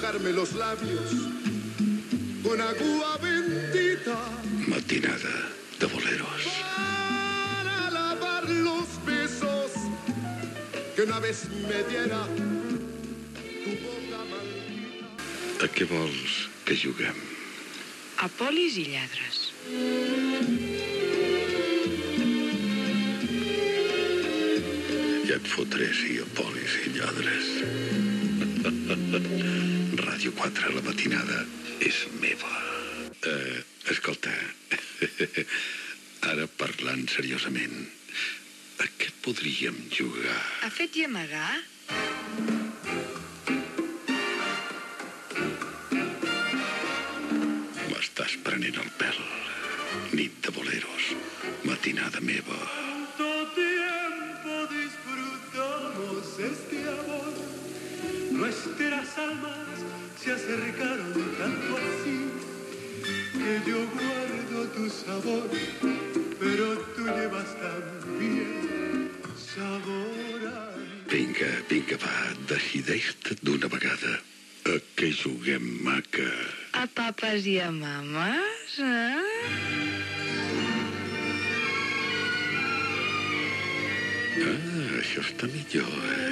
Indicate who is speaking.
Speaker 1: mojarme los labios con agua bendita.
Speaker 2: Matinada de boleros.
Speaker 1: Para lavar los besos que una vez me diera tu boca maldita.
Speaker 2: A què vols que juguem?
Speaker 3: A polis i lladres.
Speaker 2: Ja et fotré si a polis i lladres. Ràdio 4, la matinada és meva. Escolta, ara parlant seriosament, a què podríem jugar?
Speaker 3: A fet i amagar?
Speaker 2: M'estàs prenent el pèl. Nit de boleros, matinada meva.
Speaker 1: Tanto tiempo disfrutamos este amor. Nuestras almas se acercaron tanto así que yo guardo tu sabor, pero tú llevas también sabor a mí.
Speaker 2: Vinga, va, decideix-te d'una vegada. A què juguem, maca?
Speaker 3: A papes i a mames,
Speaker 2: Això està millor,